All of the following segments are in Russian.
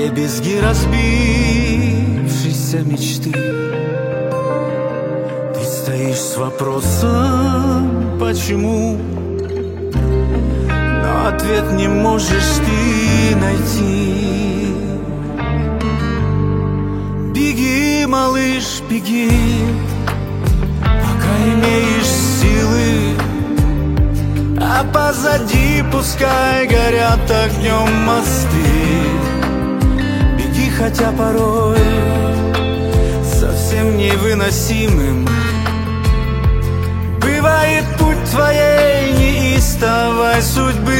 Вдребезги разбившейся мечты. Ты стоишь с вопросом «почему?», но ответ не можешь ты найти. Беги, малыш, беги, пока имеешь силы, а позади пускай горят огнем мосты. Беги, хотя порой совсем невыносимым бывает путь твоей неистовой судьбы.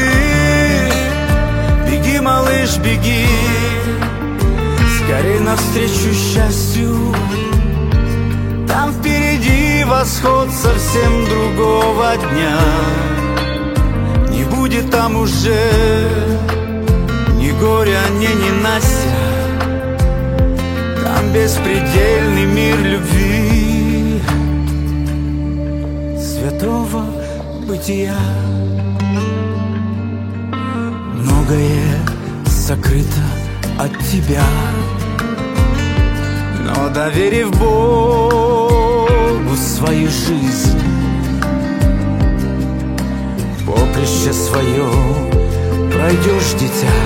Беги, малыш, беги, скорей навстречу счастью. Там впереди восход совсем другого дня. Не будет там уже ни горя, ни ненастья. Там беспредельный мир любви, святого бытия. Многое сокрыто от тебя, но доверив Богу свою жизнь, поприще свое пройдешь, дитя.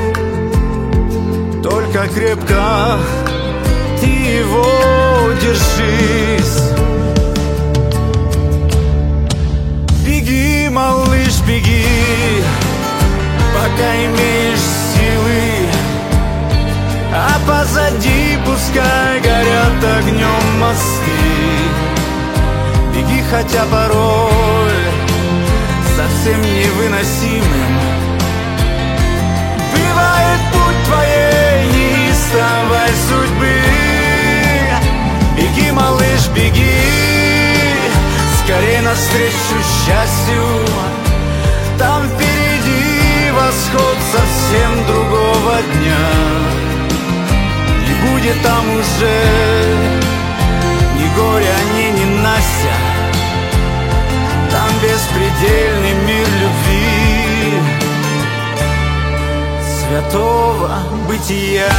Только крепко ты его держись. Беги, малыш, беги, пока имеешь силы, а позади пускай горят огнем мосты. Беги, хотя порой совсем невыносимым бывает путь твоей неистовой судьбы. Беги, малыш, беги, скорей навстречу счастью. Там впереди восход совсем другого дня. Не будет там уже ни горя, ни ненастья. Там беспредельный мир любви, святого бытия.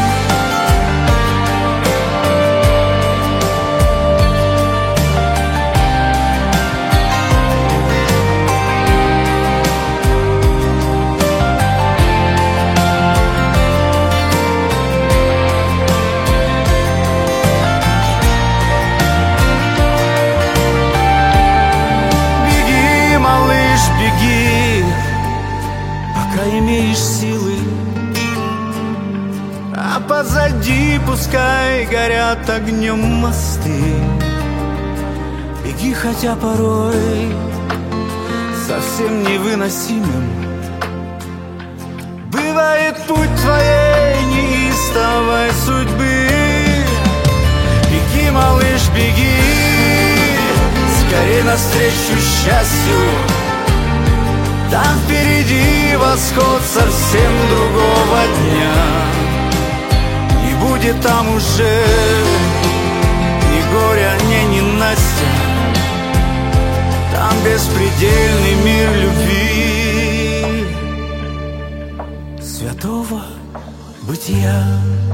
Беги, пока имеешь силы, а позади пускай горят огнем мосты. Беги, хотя порой совсем невыносимым бывает путь твоей неистовой судьбы. Беги, малыш, беги, скорей навстречу счастью. Там впереди восход совсем другого дня. Не будет там уже ни горя, ни ненастья. Там беспредельный мир любви, святого бытия.